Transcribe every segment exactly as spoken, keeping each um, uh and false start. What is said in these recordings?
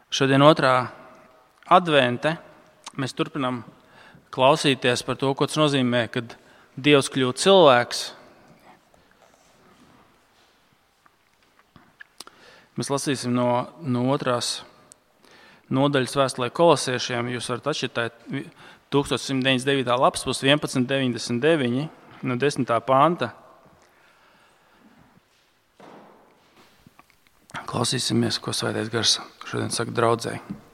Šodien otrā advente mēs turpinām klausīties par to, ko tas nozīmē, kad Dievs kļūst cilvēks. Mēs lasīsim no, no otrās nodaļas vēstulē Kolosiešiem. Jūs varat atšķirtēt tūkstoš simt deviņdesmit devītā lapas pus vienpadsmit deviņdesmit deviņi no desmitā panta. Klausīsimies, ko Svētais Gars šodien saka draudzei.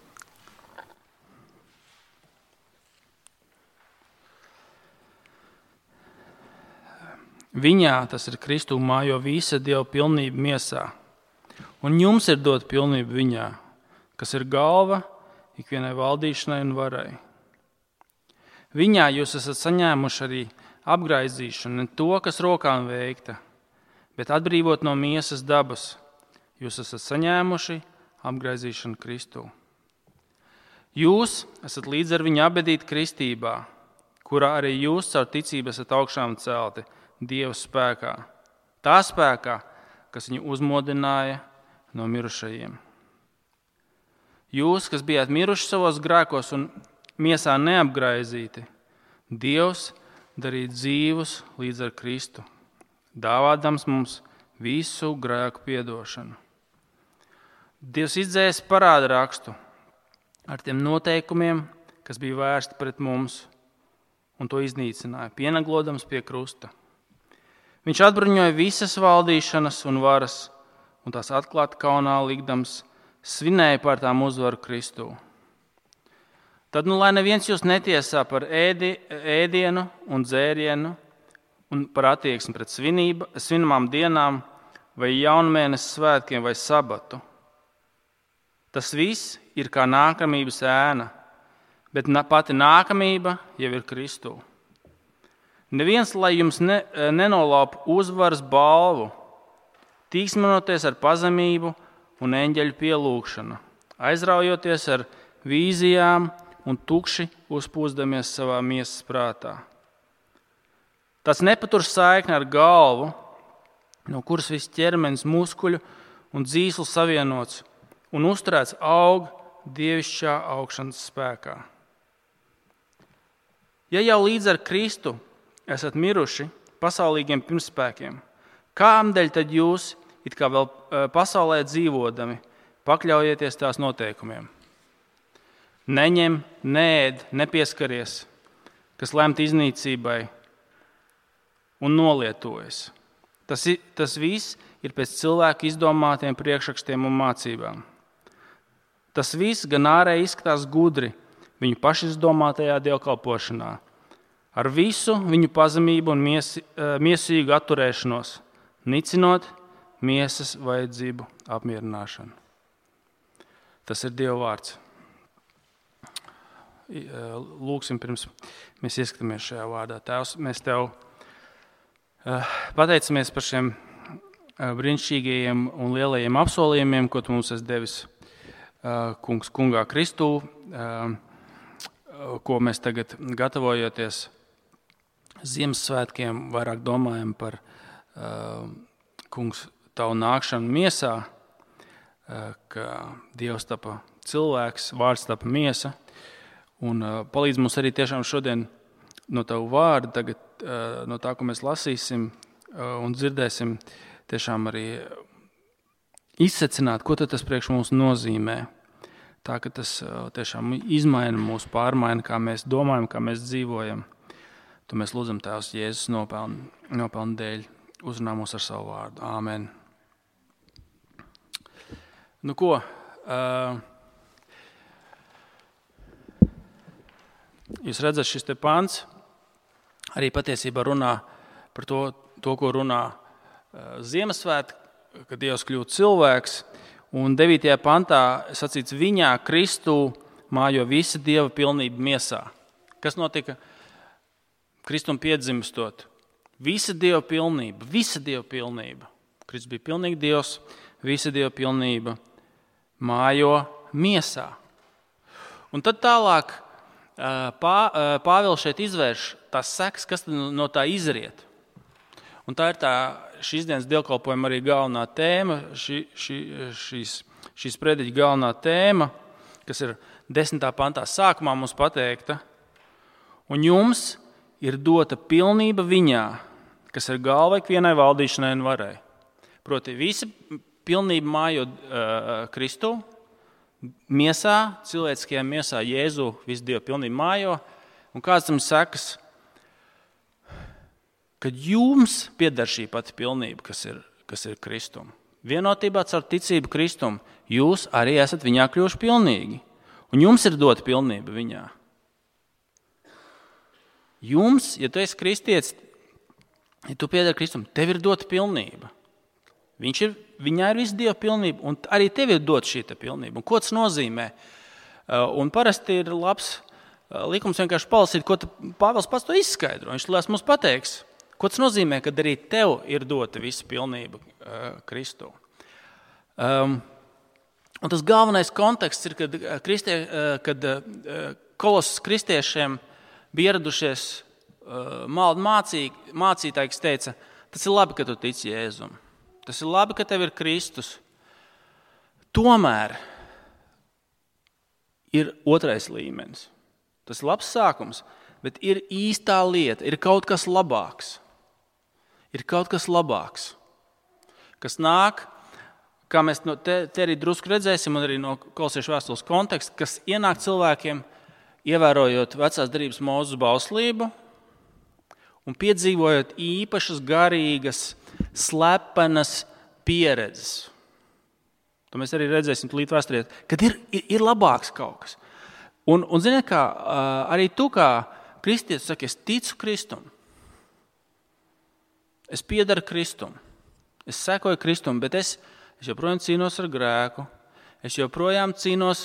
Viņā, tas ir Kristū, mājo visa Dieva pilnība miesā, un jums ir dot pilnība viņā, kas ir galva ikvienai valdīšanai un varai. Viņā jūs esat saņēmuši arī apgraizīšanu, ne to, kas rokām veikta, bet atbrīvot no miesas dabas. Jūs esat saņēmuši apgraizīšanu Kristū. Jūs esat līdz ar viņu abedīti kristībā, kurā arī jūs caur ticību esat augšām celti Dieva spēkā. Tā spēkā, kas viņu uzmodināja no mirušajiem. Jūs, kas bijāt miruši savos grēkos un miesā neapgraizīti, Dievs darīja dzīvus līdz ar Kristu, dāvādams mums visu grēku piedošanu. Dievs izdzēs parāda rakstu ar tiem noteikumiem, kas bija vērsti pret mums, un to iznīcināja, pieneglodams pie krusta. Viņš atbruņoja visas valdīšanas un varas, un tās atklāti kaunā likdams, svinēja par tām uzvaru Kristū. Tad, nu, lai neviens jūs netiesā par ēdi, ēdienu un dzērienu un par attieksmi pret svinība, svinamām dienām vai jaunmēnesis svētkiem vai sabatu. Tas viss ir kā nākamības ēna, bet pati nākamība jau ir Kristū. Neviens, lai jums ne, nenolaupa uzvaras balvu, tīksminoties ar pazemību un eņģeļu pielūgšanu, aizraujoties ar vīzijām un tukši uzpūsdamies savā miesas prātā. Tas nepatur saikni ar galvu, no kuras viss ķermenis muskuļu un dzīslu savienots un uzturēts aug dievišķā augšanas spēkā. Ja jau līdz ar Kristu esat miruši pasaulīgiem pirmspēkiem, kādēļ tad jūs, it kā vēl pasaulē dzīvodami, pakļaujieties tās noteikumiem? Neņem, neēd, nepieskaries, kas lemta iznīcībai un nolietojas. Tas, tas viss ir pēc cilvēku izdomātiem priekšrakstiem un mācībām. Tas viss gan ārēji izskatās gudri viņu pašizdomātajā dievkalpošanā, ar visu viņu pazemību un miesi, miesīgu atturēšanos, nicinot miesas vajadzību apmierināšanu. Tas ir Dieva vārds. Lūksim, pirms mēs ieskatāmies šajā vārdā. Tēvs, mēs Tev pateicamies par šiem brīnišķīgajiem un lielajiem apsolījumiem, ko Tu mums esi devis kungs kungā Kristū, ko mēs tagad gatavojoties Ziemassvētkiem vairāk domājam par kungs Tavu nākšanu miesā, ka Dievs tapa cilvēks, vārds tapa miesa, un palīdz mums arī tiešām šodien no Tavu vārdu, tagad no tā, ko mēs lasīsim un dzirdēsim, tiešām arī izsecināt, ko tad tas priekš mums nozīmē. Tā, ka tas tiešām izmaina mūsu pārmaina, kā mēs domājam, kā mēs dzīvojam. To mēs lūdzam Tēvs Jēzus nopelnu, nopelnu dēļ. Uzrunā mūs ar savu vārdu. Āmen. Nu ko? Uh, jūs redzat, šis te pants arī patiesībā runā par to, to ko runā uh, Ziemassvētki, kad Dievs kļūst cilvēks. Un devītajā pantā sacīts, viņā Kristū mājo visa Dieva pilnība miesā. Kas notika Kristum piedzimstot? Visa Dieva pilnība, visa Dieva pilnība. Kristus bija pilnīgi Dievs, visa Dieva pilnība mājo miesā. Un tad tālāk pā, Pāvils šeit izvērš tās sekas, kas no tā izriet. Un tā ir tā šīs dienas dievkalpojuma arī galvenā tēma, šī, šī, šīs, šīs prediķa galvenā tēma. kas ir desmitā pantā sākumā mums pateikta, un jums ir dota pilnība viņā, kas ir galva ikvienai valdīšanai un varai. Proti, visa pilnība mājo uh, Kristu, miesā, cilvēciskajā miesā Jēzu visu Dievu pilnību mājo, un kāds tam sekas, kad jums pieder šī pati pilnība, kas ir, kas ir Kristum. Vienotībā caur ticību Kristum jūs arī esat viņā kļuvuši pilnīgi, un jums ir dota pilnība viņā. Jums, ja tu esi kristietis, ja tu pieder Kristum, tev ir dota pilnība. Viņš ir, viņā ir visu Dieva pilnība, un arī tev ir dota šī pilnība. Un ko tas nozīmē? Un parasti ir labs likums vienkārši palasīt, ko Pāvils pats to izskaidro. Viņš lās mums pateiks, ko tas nozīmē, kad arī tev ir dota visa pilnība uh, Kristū. Um, un tas galvenais konteksts ir, kad, kristie, uh, kad uh, Kolosas kristiešiem bija ieradušies uh, maldu mācī, mācītāji, kas teica, tas ir labi, ka tu tici Jēzum. Tas ir labi, ka tev ir Kristus. Tomēr ir otrais līmenis. Tas ir labs sākums, bet ir īstā lieta, ir kaut kas labāks. Ir kaut kas labāks, kas nāk, kā mēs no te, te arī drusku redzēsim, un arī no Kolosiešu vēstules konteksta, kas ienāk cilvēkiem, ievērojot vecās derības Mūzes bauslību un piedzīvojot īpašas garīgas, slepenas pieredzes. To mēs arī redzēsim līdz vēsturē, kad ir, ir, ir labāks kaut kas. Un, un ziniet, kā arī tu kā kristietis saki, es ticu Kristum. Es piedaru Kristum, es sekoju Kristum, bet es, es joprojām cīnos ar grēku, es joprojām cīnos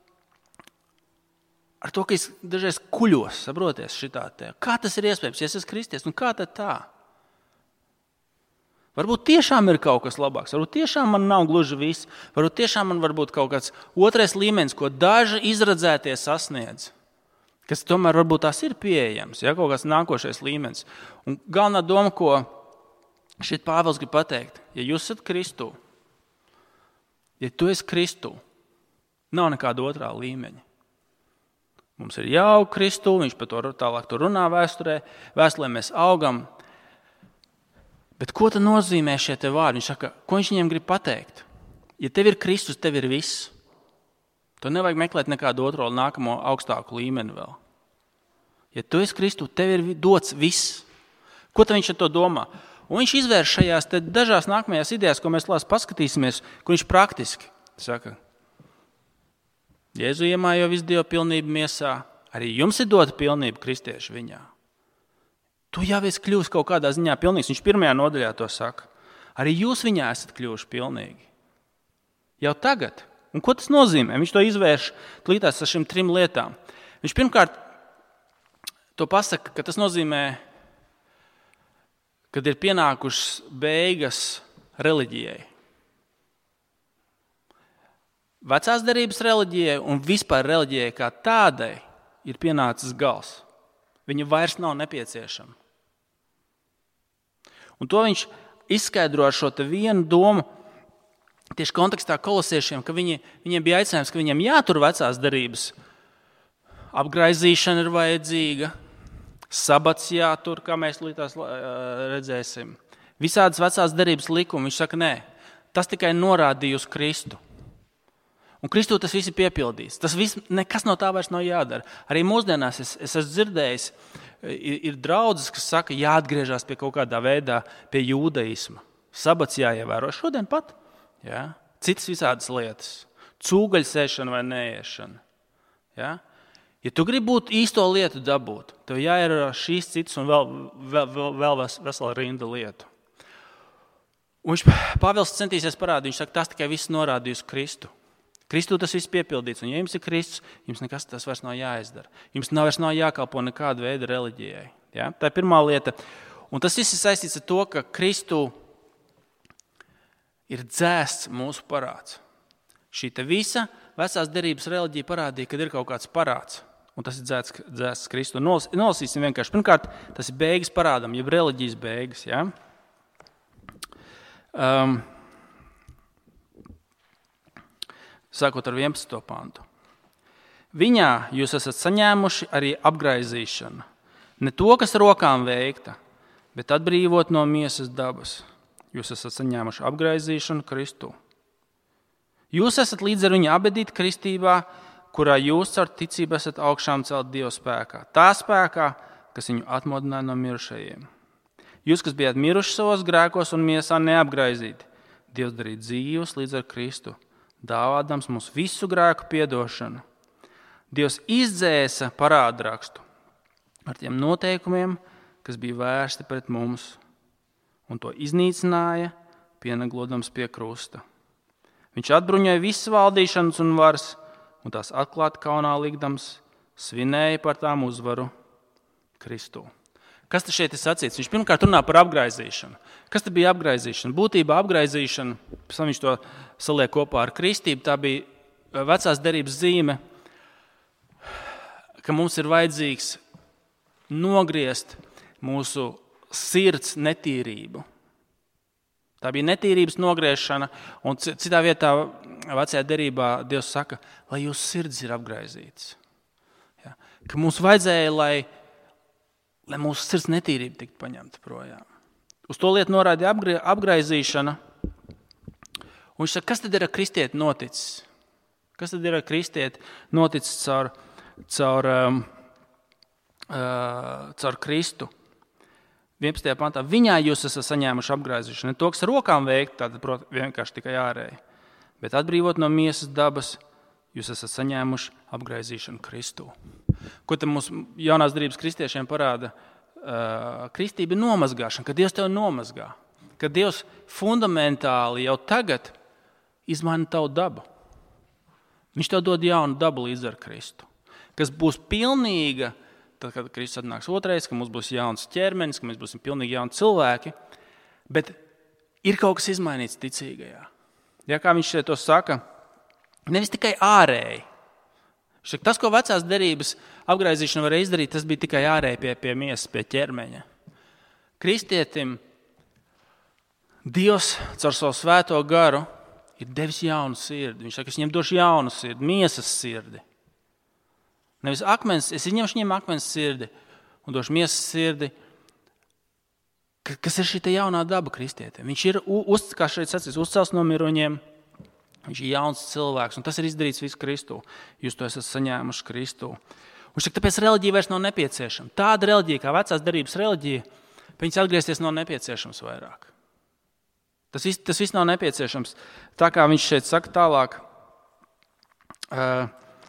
ar to, ka es dažreiz kuļos, saproties šitā te. Kā tas ir iespējams, ja es esmu kristietis, un kā tad tā? Varbūt tiešām ir kaut kas labāks, varbūt tiešām man nav gluži viss, varbūt tiešām man varbūt kaut kāds otrais līmenis, ko daži izradzētie sasniedz, kas tomēr varbūt tās ir pieejams, ja, kaut kāds nākošais līmenis. Un galvenā doma, ko šeit Pāvils grib pateikt, ja jūs esat Kristū, ja tu esi Kristū, nav nekāda otrā līmeņa. Mums ir jāaug Kristū, viņš par to tālāk to runā vēsturē, vēstulē mēs augam. Bet ko tad nozīmē šie te vārdi? Viņš saka, ko viņš viņiem grib pateikt? Ja tev ir Kristus, tev ir viss. Tu nevajag meklēt nekādu otro nākamo augstāku līmeni vēl. Ja tu esi Kristū, tev ir dots viss. Ko tad viņš ar to domā? Un viņš izvērš šajās te dažās nākamajās idejās, ko mēs lās paskatīsimies, kur viņš praktiski saka, Jēzu iemājo visu Dievu pilnību miesā, arī jums ir dota pilnība kristieši viņā. Tu jau esi kļuvis kaut kādā ziņā pilnīgs. Viņš pirmajā nodaļā to saka. Arī jūs viņā esat kļuvuši pilnīgi. Jau tagad. Un ko tas nozīmē? Viņš to izvērš līdzās ar šīm trim lietām. Viņš pirmkārt to pasaka, ka tas nozīmē, kad ir pienākušas beigas reliģijai. Vecās derības reliģijai un vispār reliģijai kā tādai ir pienācis gals. Viņa vairs nav nepieciešama. Un to viņš izskaidro ar šo te vienu domu, tieši kontekstā kolosiešiem, ka viņi, viņiem bija aicinājums, ka viņiem jātur vecās derības. Apgraizīšana ir vajadzīga, sabats jātur, kā mēs līdz redzēsim. Visādas vecās derības likumi, viņš saka, nē, tas tikai norādīja uz Kristu. Un Kristū tas viss ir piepildīts. Tas viss, nekas no tā vairs nav jādara. Arī mūsdienās es, es esmu dzirdējis, ir, ir draudzes, kas saka, jāatgriežās pie kaut kādā veidā pie jūdaisma. Sabats jāievēro šodien pat. Ja? Citas visādas lietas. Cūgaļsēšana vai neēšana. Ja? Ja tu gribi būt īsto lietu dabūt, tev jāievēro šīs citas un vēl, vēl, vēl, vēl vesela rinda lietu. Un viņš, Pāvils centīsies parādīt, viņš saka, tas tikai viss norādīja uz Kristu. Kristū tas viss piepildīts, un ja jums ir Kristus, jums nekas tas vairs nav jāizdara. Jums nav vairs nav jākalpo nekāda veida reliģijai. Ja? Tā ir pirmā lieta. Un tas viss ir saistīts ar to, ka Kristū ir dzēsts mūsu parāds. Šī te visa vecās derības reliģija parādīja, kad ir kaut kāds parāds. Un tas ir dzēsts, dzēsts Kristū. Nolas, nolasīsim vienkārši. Pirmkārt, tas ir beigas parādam, jeb reliģijas beigas. Ja? Um, Sākot ar vienpadsmito pantu. Viņā jūs esat saņēmuši arī apgraizīšanu. Ne to, kas rokām veikta, bet atbrīvot no miesas dabas. Jūs esat saņēmuši apgraizīšanu Kristū. Jūs esat līdz ar viņu abedīti kristībā, kurā jūs caur ticību esat augšām celt Dieva spēkā. Tā spēkā, kas viņu atmodināja no mirušajiem. Jūs, kas bijāt miruši savos grēkos un miesā neapgraizīti, Dievs darīja dzīvus līdz ar Kristu, dāvādams mums visu grēku piedošanu. Dievs izdzēsa parādrakstu ar tiem noteikumiem, kas bija vērsti pret mums, un to iznīcināja, pieneglodams pie krusta. Viņš atbruņoja visas valdīšanas un varas, un tās atklāti kaunā likdams, svinēja par tām uzvaru Kristū. Kas te šeit ir sacīts? Viņš pirmkārt runā par apgraizīšanu. Kas te bija apgraizīšana? Būtībā apgraizīšana, pēc tam viņš to saliek kopā ar kristību, tā bija vecās derības zīme, ka mums ir vajadzīgs nogriezt mūsu sirds netīrību. Tā bija netīrības nogriešana, un citā vietā vecajā derībā Dievs saka, lai jūsu sirds ir apgraizīts. Ja? Ka mums vajadzēja, lai, lai mūsu sirds netīrība tiktu paņemta projām. Uz to lietu norāda apgraizīšana. Un viņš saka, kas tad ir ar kristieti noticis? Kas tad ir ar kristieti noticis caur, caur, um, uh, caur Kristu? vienpadsmitajā pantā. Viņā jūs esat saņēmuši apgraizīšanu. Ne to, kas rokām veikt, tātad prot, vienkārši tikai ārēji. Bet atbrīvot no miesas dabas, jūs esat saņēmuši apgraizīšanu Kristū. Ko te mums jaunās derības kristiešiem parāda? Uh, kristība ir nomazgāšana, kad Dievs tevi nomazgā. Kad Dievs fundamentāli jau tagad izmaina tavu dabu. Viņš tev dod jaunu dabu līdz ar Kristu. Kas būs pilnīga, tad, kad Kristus atnāks otrais, ka mums būs jauns ķermenis, ka mēs būsim pilnīgi jauni cilvēki, bet ir kaut kas izmainīts ticīgajā. Ja, kā viņš šeit to saka, nevis tikai ārēji. Šeit tas, ko vecās derības apgraizīšana varēja izdarīt, tas bija tikai ārēji pie, pie miesas, pie ķermeņa. Kristietim Dievs caur savu svēto garu ir devis jaunu sirdi. Viņš saka, es viņiem došu jaunu sirdi, miesas sirdi. Nevis akmens, es izņemšu viņiem akmens sirdi un došu miesas sirdi, kas ir šī jaunā daba kristietim. Viņš ir, uz, kā šeit sacīs, uzcels no miruņiem, viņš ir jauns cilvēks, un tas ir izdarīts visu Kristū. Jūs to esat saņēmuši Kristū. Un šeit tāpēc reliģija vairs nav nepieciešama. Tāda reliģija, kā vecās derības reliģija, viņas atgriezties nav nepieciešams vairāk. Tas viss, tas viss nav nepieciešams. Tā kā viņš šeit saka tālāk, uh,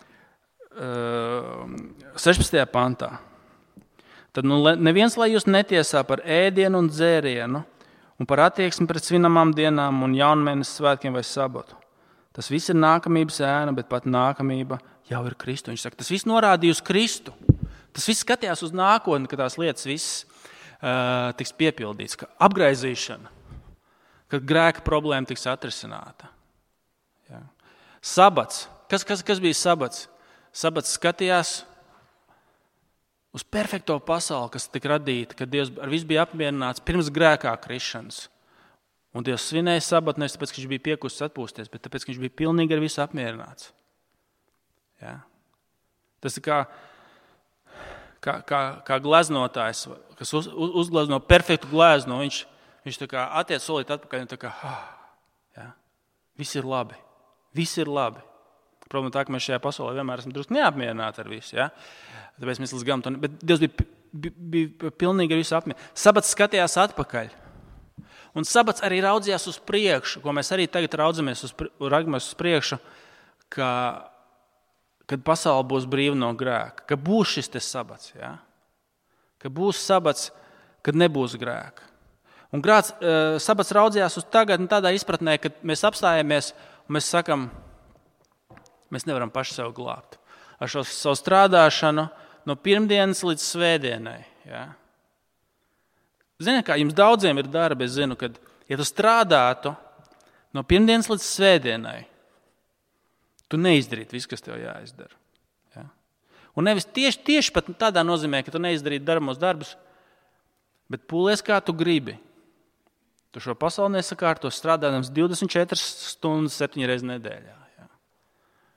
sešpadsmitajā pantā. Tad nu, neviens, lai jūs netiesā par ēdienu un dzērienu un par attieksmi pret svinamām dienām un jaunmēnes svētkiem vai sabatu. Tas viss ir nākamības ēna, bet pat nākamība jau ir Kristu. Viņš saka, tas viss norādīja uz Kristu. Tas viss skatījās uz nākotni, ka tās lietas viss uh, tiks piepildīts, ka apgraizīšana, kad grēka problēma tiks atrisināta. Ja. Sabats. Kas, kas, kas bija sabats? Sabats skatījās uz perfekto pasauli, kas tika radīta, kad Dievs ar visu bija apmierināts pirms grēkā krišanas. Un Dievs svinēja sabatu nevis tāpēc, ka viņš bija piekusis atpūsties, bet tāpēc, ka viņš bija pilnīgi ar visu apmierināts. Ja? Tas ir kā, kā, kā, kā gleznotājs, kas uz, uz, uzglezno perfektu glezno. Viņš, viņš tā kā attiec solīt atpakaļ un tā kā, ah, ja? Viss ir labi, viss ir labi. Problēma tā, ka mēs šajā pasaulē vienmēr esam drusku neapmierināti ar visu. Ja? Tāpēc mēs līdz galam to ne... Bet Dievs bija, bija, bija pilnīgi ar visu apmierināti. Sabats skatījās atpakaļ. Un sabats arī raudzījās uz priekšu, ko mēs arī tagad raudzamies uz, uz priekšu, ka, kad pasaule būs brīva no grēka. Ka būs šis te sabats. Ja? Ka būs sabats, kad nebūs grēka. Un grāts, uh, sabats raudzījās uz tagad tādā izpratnē, kad mēs apstājamies un mēs sakam, mēs nevaram paši sev glābt. Ar šo savu strādāšanu no pirmdienas līdz svētdienai. Ja? Ziniet, kā jums daudziem ir darbi, es zinu, kad, ja tu strādātu no pirmdienas līdz svētdienai, tu neizdarītu visu, kas tev jāizdara. Ja? Un nevis tieši, tieši pat tādā nozīmē, ka tu neizdarītu daramos darbus, bet pūlies, kā tu gribi. Tu šo pasauli nesakārto strādādams divdesmit četras stundas septiņas reizes nedēļā.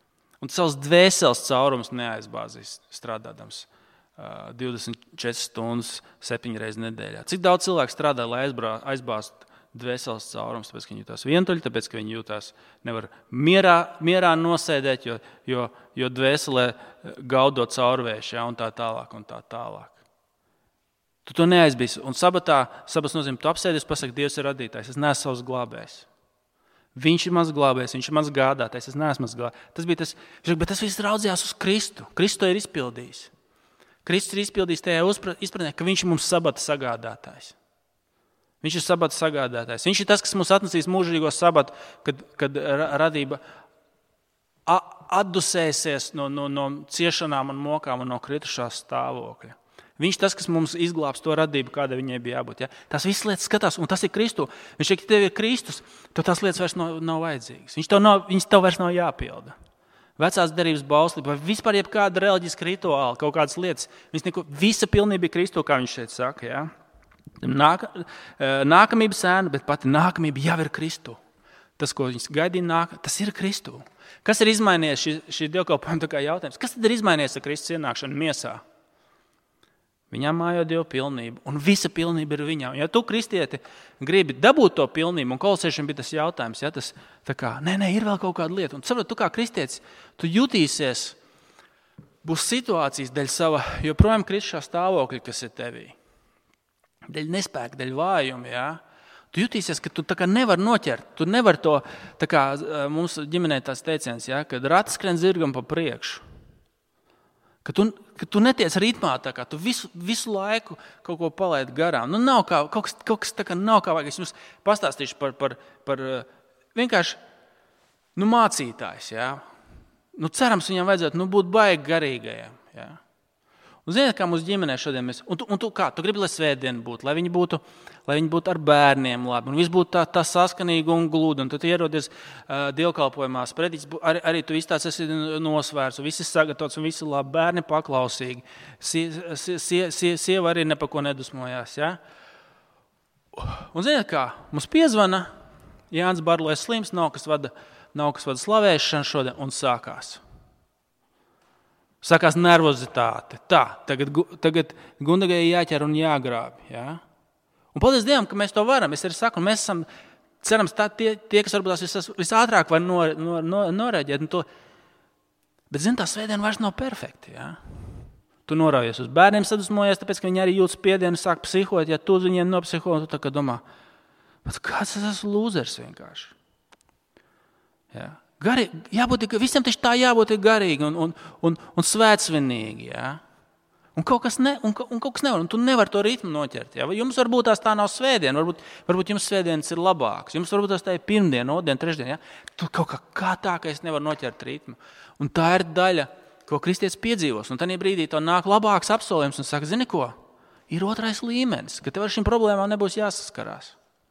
un savs dvēseles caurums neaizbāzīs strādādams uh, divdesmit četras stundas, septiņas reizes nedēļā. Cik daudz cilvēku strādā, lai aizbāztu dvēseles caurums, tāpēc, ka viņi jūtās vientuļi, tāpēc, ka viņi jūtās nevar mierā, mierā nosēdēt, jo, jo, jo dvēselē gaudo caurvējuši, ja, un tā tālāk, un tā tālāk. Tu to neaizbīsi. Un sabatā, sabats nozīmē, tu apsēdies, pasaki, Dievs ir radītājs, es neesmu savs glābējs. Viņš ir mans glābējs, viņš ir mans gādātājs, es neesmu mans glābējs. Tas bija tas, bet tas viss raudzījās uz Kristu. Kristu ir izpildījis. Kristus ir izpildījis tajā izpratnē, ka viņš ir mums sabata sagādātājs. Viņš ir sabata sagādātājs. Viņš ir tas, kas mums atnesīs mūžīgo sabatu, kad, kad radība atdusēsies no, no, no ciešanām un mokām un no kritušās stāvokļa. Viņš tas, kas mums izglābs to radību, kāda viņai bija jābūt. Ja? Tās visas lietas skatās, un tas ir Kristu. Viņš ir, ka tev ir Kristus, tad tās lietas vairs nav, nav vajadzīgas. Viņš tev, nav, viņš tev vairs nav jāpilda. Vecās derības bauslība, vai vispār jebkāda reliģiska rituāla, kaut kādas lietas. Neko, visa pilnība ir Kristu, kā viņš šeit saka. Ja? Nāk, nākamība sēna, bet pati nākamība jau ir Kristu. Tas, ko viņš gaidīja nāk, tas ir Kristu. Kas ir izmainījies šī, šī dievkalpojuma tā kā jautājums? Kas tad ir izmainījies ar Kristus ienākšanu miesā? Viņam mājo Dievu pilnību, un visa pilnība ir viņam. Ja tu, kristieti, gribi dabūt to pilnību, un kolosiešiem bija tas jautājums, ja tas tā kā, nē, nē, ir vēl kaut kāda lieta. Un saprot, tu kā kristietis, tu jutīsies, būs situācijas dēļ sava joprojām krišā stāvokļa, kas ir tevī. Dēļ nespēka, dēļ vājuma, ja. Tu jutīsies, ka tu tā kā nevar noķert, tu nevar to, tā kā mums ģimenē tās teiciens, ja, kad rats skrien zirgam pa priekšu. Ka tu, ka tu netiec ritmā, tā kā tu visu, visu laiku kaut ko palaid garām. Nu, nav kā, kaut kas, kaut kas tā kā nav kā vajag. Es jums pastāstīšu par, par, par vienkārši nu, mācītājs. Ja? Nu, cerams, viņam vajadzētu nu, būt baigi garīgajam. Ja? Un ziniet, kā mūsu ģimenē šodien mēs... Un tu, un tu kā? Tu gribi, lai svētdiena būtu, lai viņi būtu, lai viņi būtu ar bērniem labi. Un viss būtu tā, tā saskanīgi un glūdi. Un tu ierodies uh, dievkalpojumā sprediķis, arī, arī tu izstāsts esi nosvērts, un viss ir sagatavots, un viss ir labi, bērni paklausīgi. Sie, sie, sie, sie, sieva arī ne pa ko nedusmojās. Ja? Un ziniet kā? Mums piezvana Jānis Barlojas slims, nav kas vada, nav kas vada slavēšanu šodien, un sākās. Sākās nervozitāte. Tā, tagad, tagad Gundagai jāķer un jāgrāb. Ja? Un paldies Dievam, ka mēs to varam. Es arī saku, mēs esam, cerams, tā, tie, tie, kas varbūt vis, visātrāk var nor, nor, nor, norēģēt. To, bet, zin, tā svētdiena vairs nav perfekta. Ja? Tu noraujies uz bērniem, sadusmojies, tāpēc, ka viņi arī jūt spiedienu, sāk psihot. Ja tu viņiem nopsiho, tu tā kā domā, bet kāds es esmu lūzers vienkārši. Ja? Gari, jābūt, visam taču tā jābūt garīgi un, un, un, un svētsvinīgi. Ja? Un, kaut kas ne, un, un kaut kas nevar, un tu nevar to ritmu noķert. Ja? Jums varbūt tās tā nav svētdiena, varbūt, varbūt jums svētdienas ir labāks. Jums varbūt tās tā ir pirmdiena, otdiena, trešdiena. Ja? Tu kaut kā, kā tā, ka es nevaru noķert ritmu. Un tā ir daļa, ko kristietis piedzīvos. Un tajā brīdī to nāk labāks apsolījums un saka, zini ko? Ir otrais līmenis, ka tev ar šīm problēmām nebūs jāsaskarās.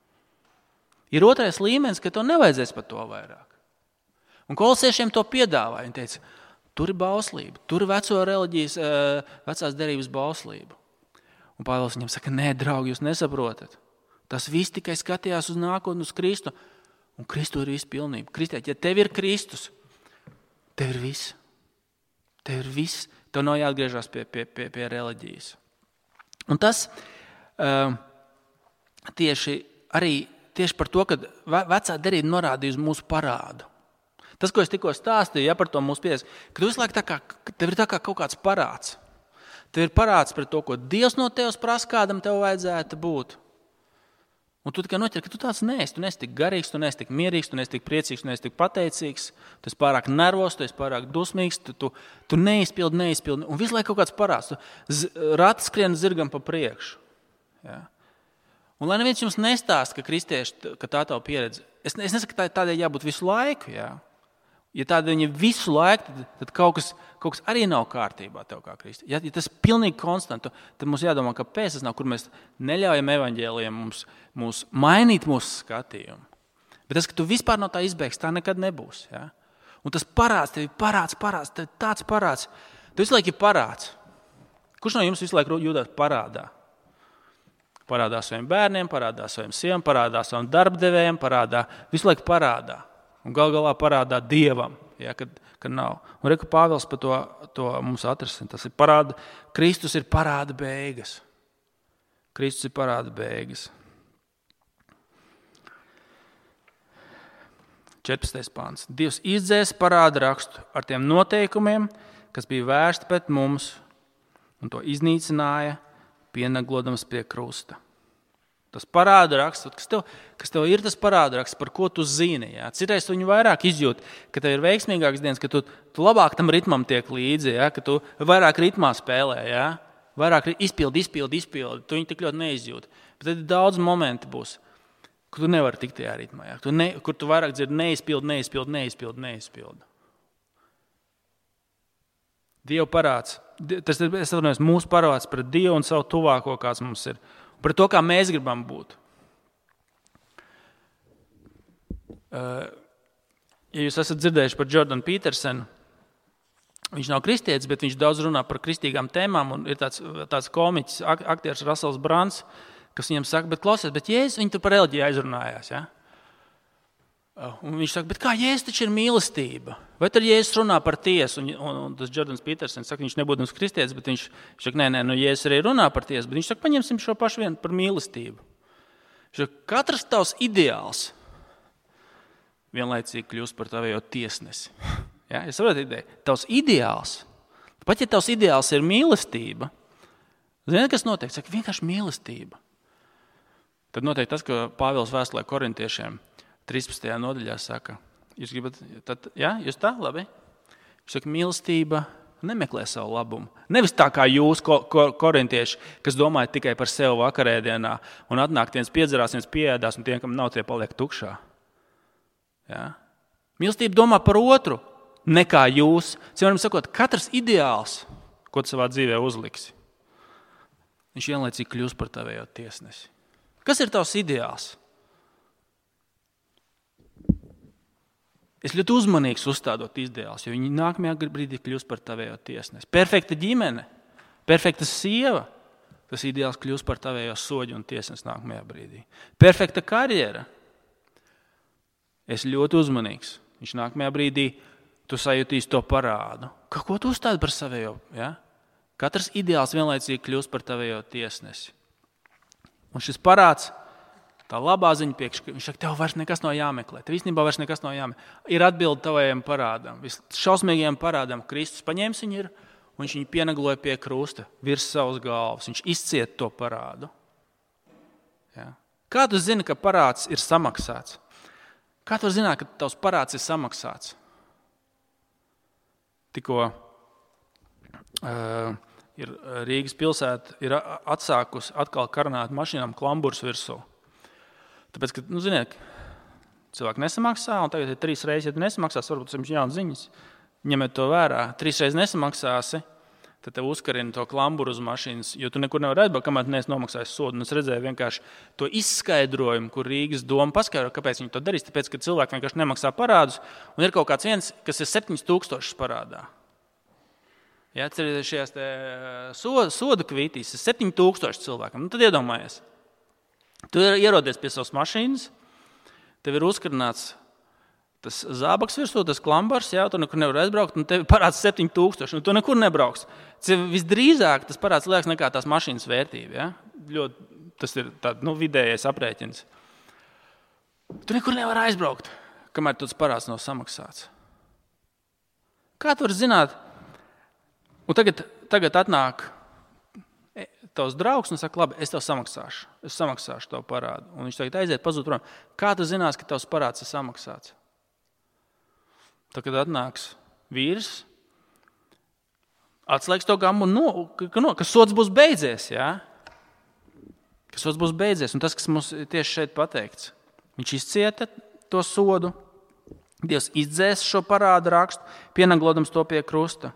Ir otrais līmenis, ka tev nevajadzēs par to vairāk. Un kolosiešiem to piedāvāja. Viņi teica, tur ir bauslība, tur ir veco reliģijas, vecās derības bauslība. Un Pāvils viņam saka, nē, draugi, jūs nesaprotat. Tas viss tikai skatījās uz nākotni, uz Kristu. Un Kristu ir viss pilnība. Kristiet, ja tev ir Kristus, tev ir viss. Tev ir viss. Tev nav jāatgriežās pie, pie, pie, pie reliģijas. Un tas uh, tieši arī tieši par to, ka vecā derība norādīja uz mūsu parādu. Tas, ko es tikko stāstīju, ja, par to mūsu pies, ka tu visu laiku tā kā, tev ir tā kā kaut kāds parāds. Tev ir parāds par to, ko Dievs no tevs prasa, kādam tev vajadzētu būt. Un tu tikai noķer, ka tu tāds neesi. Tu neesi tik garīgs, tu neesi tik mierīgs, tu neesi tik priecīgs, tu neesi tik pateicīgs. Tu esi pārāk nervos, tu esi pārāk dusmīgs, tu, tu, tu neizpildi, neizpildi. Un visu laiku kaut kāds parāds. Tu rati skrien zirgam pa priekšu. Ja. Un lai neviens jums nestāst, ka kristieši, ka tā tavu pieredze. Es, es nesaku, ka tādēļ jābūt visu laiku, jā. Ja tāda viņa visu laiku, tad, tad kaut, kas, kaut kas arī nav kārtībā tev kā kristi. Ja, ja tas ir pilnīgi konstantu, tad mums jādomā, ka pēc tas nav, kur mēs neļaujam evaņģēlijiem mums, mums mainīt mūsu skatījumu. Bet tas, ka tu vispār no tā izbēgs, tā nekad nebūs. Ja? Un tas parāds, tev ir parāds, parāds, tev ir tāds parāds. Tev visu laiku ir parāds. Kurš no jums visu laiku jūtas parādā? Parādā saviem bērniem, parādā saviem sievām, parādā saviem darbdevējiem, parādā, visu laiku parādā. Un gal galā parādā Dievam, ja, kad, ka nav. Un reku Pāvils par to, to mums atrasina. Tas ir parāda, Kristus ir parāda beigas. Kristus ir parāda beigas. četrpadsmitais pāns. Dievs izdzēs parāda rakstu ar tiem noteikumiem, kas bija vērsti pret mums, un to iznīcināja, pieneglodams pie krusta. Tas parāda raksts, kas tev, kas tev ir tas parāda raksts, par ko tu zini. Jā. Citreiz tu viņu vairāk izjūt, ka tev ir veiksmīgāks dienas, ka tu, tu labāk tam ritmam tiek līdzi, jā, ka tu vairāk ritmā spēlē, jā. Vairāk izpildi, izpildi, izpildi, tu viņu tik ļoti neizjūti. Bet tad daudz momenti būs, kur tu nevari tikt tajā ritmā, jā. Tu ne, kur tu vairāk dzirdi neizpildi, neizpildi, neizpildi, neizpildi. Dieva parāds, tas ir, es atvainojos, mūsu parāds pret Dievu un savu tuvāko, kāds mums ir. Par to, kā mēs gribam būt. Ja jūs esat dzirdējuši par Jordanu Petersenu, viņš nav kristietis, bet viņš daudz runā par kristīgām tēmām, un ir tāds, tāds komiķis, aktieris Russells Brants, kas viņam saka, bet klausies, bet Jēzus, viņi tur par reliģiju aizrunājās, ja? Un viņš saka, bet kā Jēzus taču ir mīlestība? Vai tad Jēzus runā par tiesu? Un, un, un tas Jordans Petersens saka, viņš nebūdams kristietis, bet viņš saka, nē, nē, nu Jēzus arī runā par tiesu, bet viņš saka, paņemsim šo pašu vienu par mīlestību. Viņš saka, katrs tavs ideāls vienlaicīgi kļūst par tavējo tiesnesi. Ja, es saprotu ideju. Tavs ideāls, pat ja tavs ideāls ir mīlestība, zini, kas notiek? Saka, vienkārši mīlestība. Tad notiek tas, ko Pāvils vēstulē korintiešiem trīspadsmitajā nodaļā saka, jūs gribat, tad, jā, jūs tā, labi? Viņš saka, mīlestība nemeklē savu labumu. Nevis tā kā jūs, ko, ko, korintieši, kas domāja tikai par sevi vakarēdienā un atnāk viens piedzerās, viens pieēdās un tiem, kam nav, tie paliek tukšā. Jā? Mīlestība domā par otru, nekā jūs. Cilvēkiem sakot, katrs ideāls, ko tu savā dzīvē uzliksi, viņš vienlaicīgi kļūst par tavējo tiesnesi. Kas ir tavs ideāls? Es ļoti uzmanīgs uzstādot ideāls, jo viņi nākamajā brīdī kļūst par tavējo tiesnesi. Perfekta ģimene, perfekta sieva, tas ideāls kļūst par tavējo soģu un tiesnesi nākamajā brīdī. Perfekta karjera. Es ļoti uzmanīgs. Viņš nākamajā brīdī tu sajūtīs to parādu. Ko tu uzstādi par savējo? Ja? Katrs ideāls vienlaicīgi kļūst par tavējo tiesnesi. Un šis parāds, tā labā ziņa priekš, viņš saka, tev vairs nekas nav jāmeklē. Tev īstenībā vairs nekas nav jāmeklē. Ir atbildi tavajiem parādām. Visšausmīgajiem parādām Kristus paņēmis viņu ir, un viņš viņu pienagloja pie krusta virs savas galvas. Viņš izciet to parādu. Ja? Kā tu zini, ka parāds ir samaksāts? Kā tu zināt, ka tavs parāds ir samaksāts? Tikko uh, ir Rīgas pilsēta ir atsākusi atkal karināt mašīnām klamburs virsū. Tāpēc, ka, nu, ziniet, cilvēki nesamaksā, un tagad ir trīs reizes, ja tu nesamaksās, varbūt tas ir jauns ziņas, ņemiet to vērā, trīs reizes nesamaksāsi, tad tev uzkarina to klamburu uz mašīnas, jo tu nekur nevar aizbraukt, kamēr tu neesi nomaksājis sodu. Un es redzēju vienkārši to izskaidrojumu, kur Rīgas doma paskaidro, kāpēc viņi to darīs, tāpēc, ka cilvēki vienkārši nemaksā parādus, un ir kaut kāds viens, kas ir septiņi tūkstoši parādā. Ja, šajās te soda, soda kvītīs ir septiņi tūkstoši cilvēkam, nu tad iedomājies. Tu ierodies pie savas mašīnas, tev ir uzkarināts tas zābaks virsū, tas klambars, jā, tu nekur nevar aizbraukt, un tev parāds septiņi tūkstoši, un tu nekur nebrauks. Visdrīzāk tas parāds lielāks nekā tās mašīnas vērtība, jā. Ļoti, tas ir tād, nu, vidējais aprēķins. Tu nekur nevar aizbraukt, kamēr tas parāds nav samaksāts. Kā tu vari zināt? Un tagad, tagad atnāk tavs draugs un saka, labi, es tev samaksāšu. Es samaksāšu tavu parādu. Un viņš tagad aiziet, pazūd prom. Kā tu zinās, ka tavs parāds ir samaksāts? Tad, kad atnāks vīrs, atslēgs to gammu, no, ka, no, ka sods būs beidzies, jā? Ka sods būs beidzies. Un tas, kas mums tieši šeit pateikts, viņš izcieta to sodu, Dievs izdzēs šo parādu rakstu, pieneglodams to pie krusta.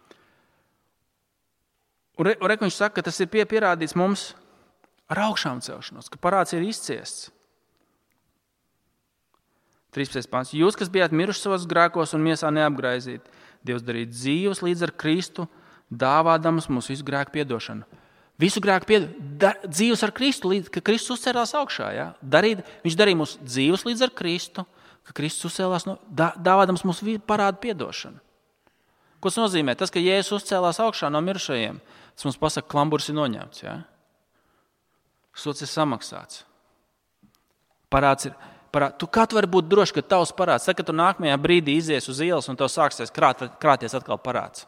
Un re, re, viņš saka, ka tas ir pie, pierādīts mums ar augšām celšanos, ka parāds ir izciests. trīspadsmitais pāns. Jūs, kas bijāt miruši savos grēkos un miesā neapgraizīti, Dievs darīt dzīvus līdz ar Kristu, dāvādams mums visu grēku piedošanu. Visu grēku piedošanu, dzīvus ar Kristu, līdz, ka Kristus uzcēlās augšā. Ja? Darīt, viņš darīja mums dzīvus līdz ar Kristu, ka Kristus uzcēlās, no, dā, dāvādams mums parādu piedošanu. Ko tas nozīmē? Tas, ka Jēzus uzcēlās augšā no mirušajiem, tas mums pasaka, klamburs ir noņemts. Ja? Sots ir samaksāts. Parāds ir, parād, tu kā tu vari būt droši, ka tavs parāds, tad, kad tu nākamajā brīdī izies uz ielas un tev sāksies krāt, krāties atkal parāds.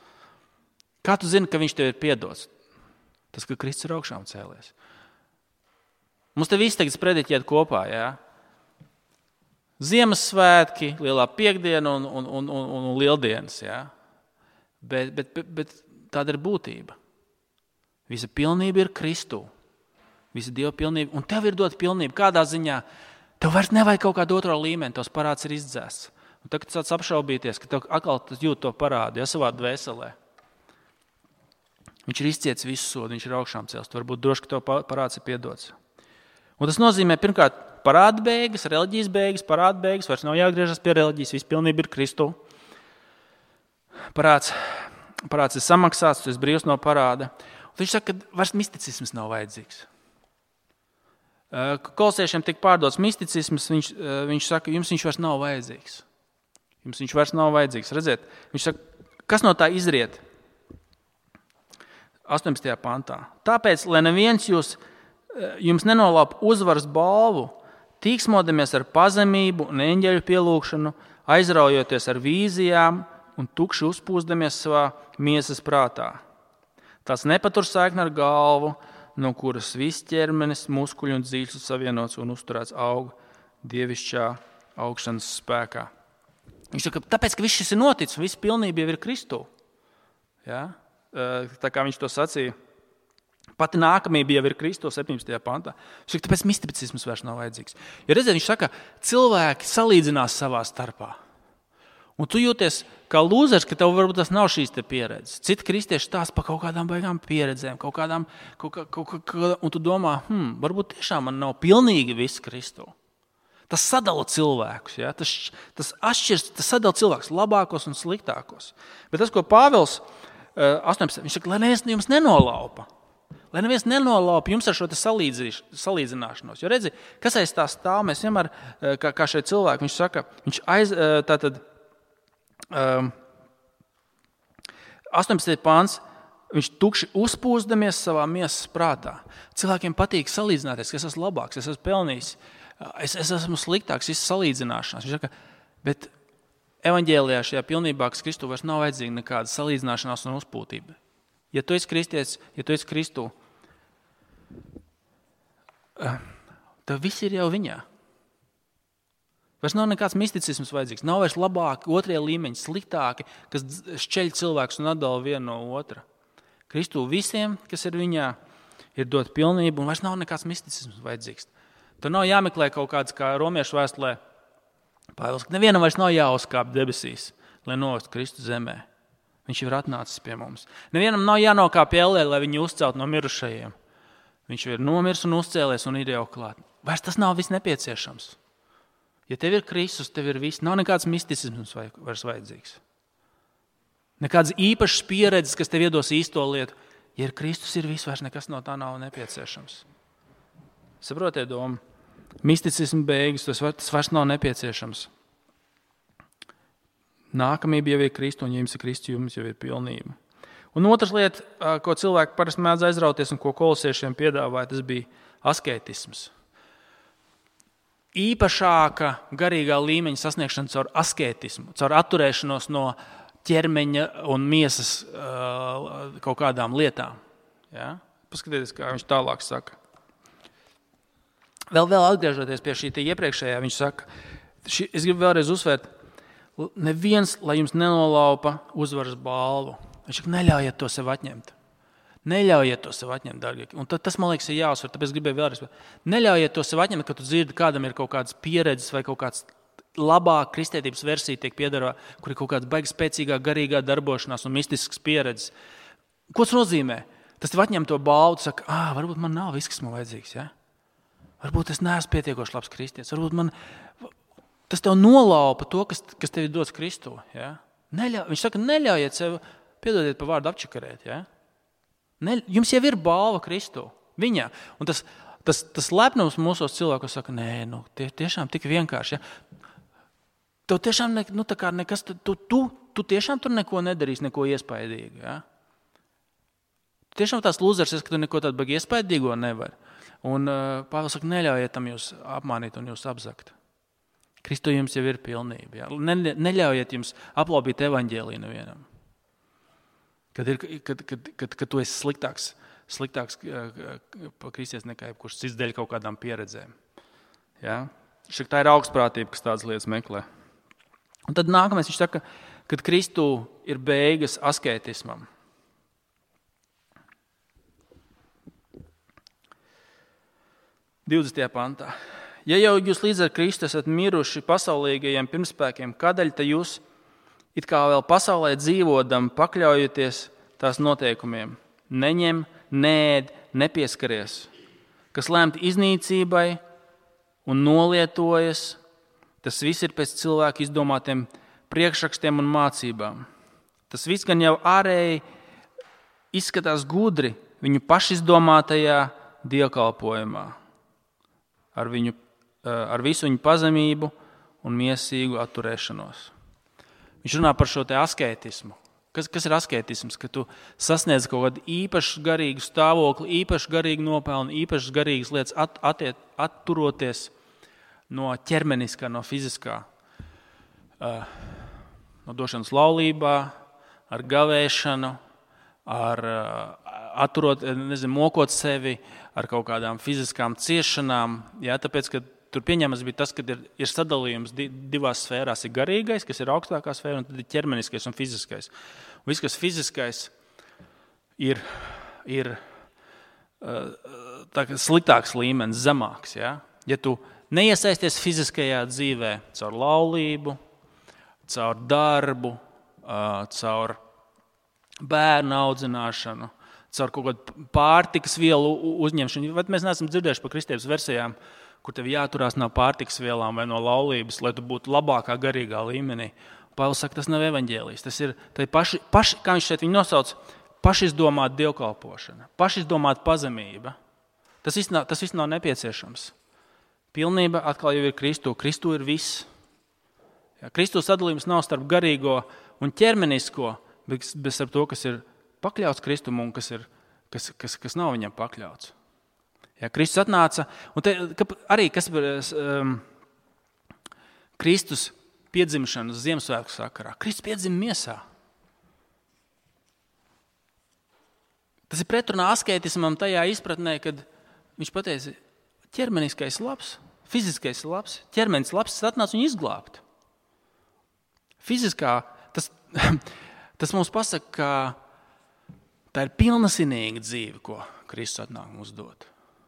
Kā tu zini, ka viņš tev ir piedots? Tas, ka Kristus ir augšām cēlies. Mums te viss tagad sprediķiet kopā, jā? Ziemassvētki, lielā piekdiena un, un, un, un, un lieldienas, jā? Bet, bet, bet, bet tāda ir būtība. Visa pilnība ir Kristū. Visa Dieva pilnība. Un tev ir dota pilnība. Kādā ziņā? Tev vairs nevajag kaut kādu otro līmeni. Tavs parāds ir izdzēsts. Un tagad tu sāc apšaubīties, ka tev atkal jūt to parādu, ja, savā dvēselē. Viņš ir izciets visu sodu, viņš ir augšām cēlis. Tu vari būt droši, ka tev parāds ir piedots. Un tas nozīmē, pirmkārt, parāda beigas, reliģijas beigas, parāda beigas. Vairs nav jāgriežas pie reliģijas. Viss pilnība ir Kristū. Parāds, parāds ir samaksāts, tu esi brīvs no parāda. Un viņš saka, ka vairs misticisms nav vajadzīgs. Kolosiešiem tika pārdots misticisms, viņš, viņš saka, jums viņš vairs nav vajadzīgs. Jums viņš vairs nav vajadzīgs. Redziet, viņš saka, kas no tā izriet? astoņpadsmitajā pantā. Tāpēc, lai neviens jūs, jums nenolāp uzvaras balvu, tīksmodamies ar pazemību un eņģeļu pielūgšanu, aizraujoties ar vīzijām un tukši uzpūsdamies savā miesas prātā. Tās nepatur saikni ar galvu, no kuras viss ķermenis, muskuļi un dzīves savienots un uzturēts aug dievišķā augšanas spēkā. Viņš saka, tāpēc, ka viss šis ir noticis, viss pilnība jau ir Kristū. Ja? Tā kā viņš to sacīja. Pati nākamība jau ir Kristū septiņpadsmitajā pantā. Viņš saka, tāpēc misticisms vairs nav vajadzīgs. Jo redziet, viņš saka, cilvēki salīdzinās savā starpā. Un tu jūties kā lūzers, ka tev varbūt tas nav šīs te pieredzes. Citi kristieši stāsta par kaut kādām baigām pieredzēm, kaut kādām, kaut kā, kaut kā, un tu domā, hm, varbūt tiešām man nav pilnīgi viss Kristū. Tas sadala cilvēkus, ja? tas, tas atšķirs, tas sadala cilvēkus labākos un sliktākos. Bet tas, ko Pāvils astoņpadsmit, viņš saka, lai neviens jums nenolaupa. Lai neviens nenolaupa jums ar šo te salīdzināšanos. Jo redzi, kas aiz tā stāv, mēs vienmēr, kā, kā šeit cilvēki, viņš saka, viņš aiz, tātad, um, astoņpadsmitais pāns, viņš tukši uzpūsdamies savā miesas prātā. Cilvēkiem patīk salīdzināties, ka es esmu labāks, es esmu pelnījis, es, es esmu sliktāks, viss salīdzināšanās. Viņš saka, bet evaņģēlijā šajā pilnībā, kas Kristū vairs nav vajadzīga nekāda salīdzināšanās un uzpūtība. Ja tu esi kristietis, ja tu esi Kristū, tad viss ir jau viņā. Vairs nav nekāds misticisms vajadzīgs. Nav vairs labāki, otrie līmeņi, sliktāki, kas šķeļ cilvēkus un atdala vienu no otra. Kristū visiem, kas ir viņā, ir dot pilnību un vairs nav nekāds misticisms vajadzīgs. Tur nav jāmeklē kaut kāds, kā romiešu vēstulē, Pāvils, ka nevienam vairs nav jāuzkāp debesīs, lai novestu Kristu zemē. Viņš ir atnācis pie mums. Nevienam nav jānokāp ellē, lai viņu uzcelt no mirušajiem. Viņš ir nomirs un uzcēlies un ir jau klāt. Vairs tas nav viss nepieciešams. Ja tev ir Kristus, tev ir viss. Nav nekāds misticisms vairs vajadzīgs. Nekādas īpašas pieredzes, kas tev iedos īsto lietu. Ja ir Kristus, ir viss, vairs nekas no tā nav nepieciešams. Saprotiet domu? Misticismu beigas, tas, var, tas vairs nav nepieciešams. Nākamība jau ir Kristu, un ja jums ir Kristu, jums jau ir pilnība. Un otrs lieta, ko cilvēki parasti mēdz aizrauties un ko kolosiešiem piedāvāja, tas bija asketisms. Īpašāka garīgā līmeņa sasniegšana caur asketismu, caur atturēšanos no ķermeņa un miesas kaut kādām lietām. Ja? Paskatieties, kā viņš tālāk saka. Vēl, vēl atgriežoties pie šī iepriekšējā, viņš saka, ši, es gribu vēlreiz uzsvērt, neviens, lai jums nenolaupa uzvaras balvu. Viņš saka, neļaujiet to sev atņemt. Neļaujiet to sev atņemt, dārgie. Un tad, tas, man liekas, ir jāuzsver, tāpēc gribēju vēlreiz. Neļaujiet to sev atņemt, ka tu dzirdi, kādam ir kaut kādas pieredzes vai kaut kāds labāk kristietības versija tiek piedara, kur ir kaut kāds baigas spēcīgā garīgā darbošanās un mistisks pieredzes. Ko tas nozīmē? Tas tev atņem to balvu, saka, ā, varbūt man nav viss, kas man vajadzīgs, ja? Varbūt es neesmu pietiekoši labs kristietis. Varbūt man, tas tev nolaupa to, kas, kas tev ir dots Kristū. Ja? Neļau, viņš saka, neļaujiet sev, piedodiet pa vārdu apčakarēt. Ja? Ne, jums jau ir balva Kristū. Viņā. Un tas, tas, tas lepnums mūsos cilvēkos saka, nē, nu, tie, tiešām tik vienkārši. Ja? Tev tiešām ne, nu, tā kā nekas, tu, tu, tu tiešām tur neko nedarīsi, neko iespaidīgu. Ja? Tu tiešām tās lūzers, ka tu neko tādu baigi iespaidīgo nevar. Un uh, Pāvils saka, neļaujiet tam jūs apmānīt un jūs apzakt. Kristu jums jau ir pilnība. Ja? Ne, neļaujiet jums aplaupīt evaņģēliju nevienam. Kad, ir, kad, kad, kad, kad tu esi sliktāks, sliktāks pa kristietis nekā jebkurš cits dēļ kaut kādām pieredzēm. Ja? Šik tā ir augstprātība, kas tādas lietas meklē. Un tad nākamais viņš saka, kad Kristu ir beigas asketismam. divdesmitajā pantā. Ja jau jūs līdz ar Kristu esat miruši pasaulīgajiem pirmspēkiem, kādēļ te jūs it kā vēl pasaulē dzīvodam, pakļaujoties tās noteikumiem? Neņem, neēd, nepieskaries, kas lemti iznīcībai un nolietojas, tas viss ir pēc cilvēku izdomātiem priekšrakstiem un mācībām. Tas viss gan jau ārēji izskatās gudri viņu pašizdomātajā dievkalpojumā, ar, viņu, ar visu viņu pazemību un miesīgu atturēšanos. Viņš runā par šo te asketismu. Kas, kas ir asketisms? Ka tu sasniedz kaut kādu īpašu garīgu stāvokli, īpašu garīgu nopelnu, īpašas garīgas lietas, at, atiet, atturoties no ķermeniskā, no fiziskā, uh, no došanas laulībā, ar gavēšanu, ar uh, atturot, nezinu, mokot sevi, ar kaut kādām fiziskām ciešanām. Jā, tāpēc, ka tur pieņemams bija tas, ka ir, ir sadalījums divās sfērās. Ir garīgais, kas ir augstākā sfēra, un tad ir ķermeniskais un fiziskais. Un viss, kas fiziskais, ir, ir tā, sliktāks līmenis, zemāks. Ja? Ja tu neiesaisties fiziskajā dzīvē caur laulību, caur darbu, caur bērnu audzināšanu, caur kaut kādu pārtikas vielu uzņemšanu. Vai mēs neesam dzirdējuši par kristības versijām, kur tev jāturās no pārtikas vielām vai no laulības, lai tu būtu labākā garīgā līmenī. Pāvils saka, tas nav evaņģēlijs. Tas ir paši, paši, kā viņš šeit viņu nosauc, pašizdomāta dievkalpošana, pašizdomāta pazemība. Tas viss nav, tas viss nav nepieciešams. Pilnība atkal jau ir Kristu. Kristu ir viss. Ja, Kristu sadalījums nav starp garīgo un ķermenisko, bet starp to, kas ir pakļauts Kristum un kas, ir, kas, kas, kas nav viņam pakļauts. Ja, Kristus atnāca, un te, arī kas ir um, Kristus piedzimšanas Ziemassvētku sakarā. Kristus piedzima miesā. Tas ir pretrunā asketismam tajā izpratnē, kad viņš pateica, ķermeniskais labs, fiziskais labs, ķermenis labs, tas atnāca viņu izglābt. Fiziskā, tas, tas mums pasaka, ka tā ir pilnasinīga dzīve, ko Kristus atnāk mums dot.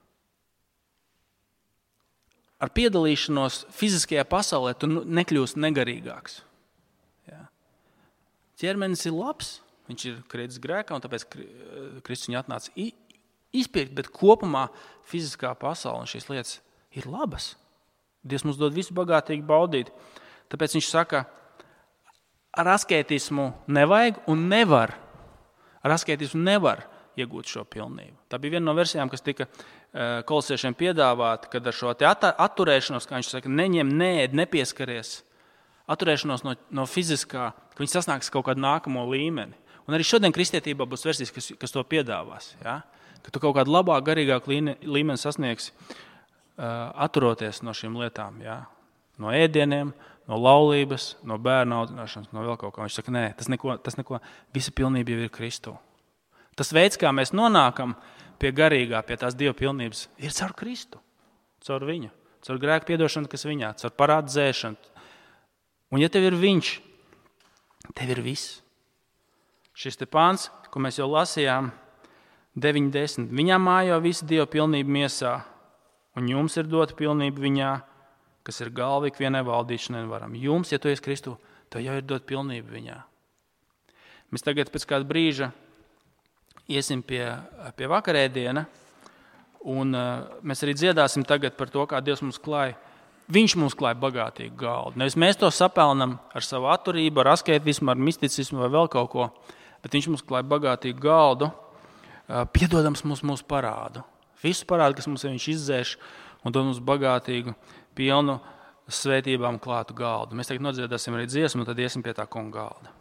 Ar piedalīšanos fiziskajā pasaulē tu nekļūsi negarīgāks. Ja. Ķermenis ir labs, viņš ir kritis grēkā, un tāpēc Kristus viņu atnāca izpirkt, bet kopumā fiziskā pasaule un šīs lietas ir labas. Dievs mums dod visu bagātīgi baudīt. Tāpēc viņš saka, ar asketismu nevajag un nevar. Ar asketismu nevar iegūt šo pilnību. Tā bija viena no versijām, kas tika uh, kolosiešiem piedāvāta, kad ar šo te atturēšanos, kā viņš saka, neņem, neēd, nepieskaries, atturēšanos no, no fiziskā, ka viņš sasniegs kaut kādu nākamo līmeni. Un arī šodien kristietībā būs versijas, kas, kas to piedāvās. Ja? Ka tu kaut kādu labāk, garīgāku līmeni sasniegsi, uh, atturoties no šīm lietām. Ja? No ēdieniem, no laulības, no bērnu audzināšanas, no vēl kaut kā. Viņš saka, nē, tas neko, tas neko, visa pilnība jau ir Kristu. Tas veids, kā mēs nonākam pie garīgā, pie tās Dieva pilnības, ir caur Kristu, caur viņu, caur grēku piedošanu, kas viņā, caur parādu dzēšanu. Un ja tev ir viņš, tev ir viss. Šis te pāns, ko mēs jau lasījām, deviņi desmit. Viņā mājo visa Dieva pilnība miesā, un jums ir dota pilnība viņā, kas ir galva ikvienai valdīšanai varam. Jums, ja tu esi Kristu, tev jau ir dota pilnība viņā. Mēs tagad pēc kāda brīža iesim pie, pie vakarēdiena, un uh, mēs arī dziedāsim tagad par to, kā Dievs mums klāja. Viņš mums klāja bagātīgu galdu. Nevis mēs to sapelnam ar savu atturību, ar asketismu, ar misticismu vai vēl kaut ko, bet viņš mums klāja bagātīgu galdu, uh, piedodams mums mūsu parādu. Visu parādu, kas mums viņš izdzēš, un dod mums bagātīgu, pilnu svētībām klātu galdu. Mēs tagad nodziedāsim arī dziesmu, un tad iesim pie tā kunga galda.